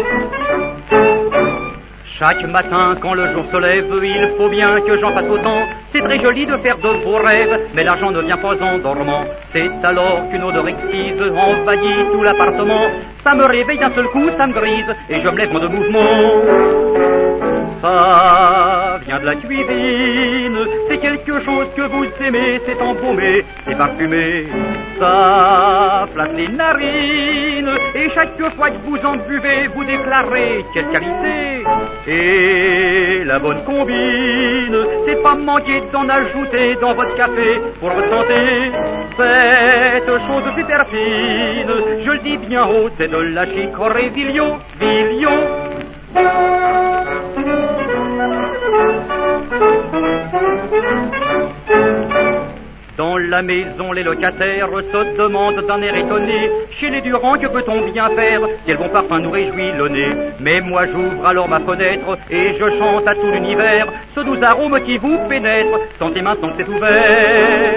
Chaque matin, quand le jour se lève, il faut bien que j'en fasse autant. C'est très joli de faire de beaux rêves, mais l'argent ne vient pas en dormant. C'est alors qu'une odeur exquise envahit tout l'appartement. Ça me réveille d'un seul coup, ça me grise, et je me lève de mouvement. Ça vient de la cuisine, c'est quelque chose que vous aimez, c'est embaumé, c'est parfumé. Ça flatte les narines, et chaque fois que vous en buvez, vous déclarez quelle qualité. Et la bonne combine, c'est pas manquer d'en ajouter dans votre café pour votre santé. Cette chose super fine, je le dis bien haut, c'est de la chicorée Villon. Dans la maison, les locataires se demandent d'un air étonné: chez les Durand, que peut-on bien faire? Quel bon parfum nous réjouit le nez. Mais moi j'ouvre alors ma fenêtre et je chante à tout l'univers ce doux arôme qui vous pénètre. Sentez maintenant que c'est ouvert.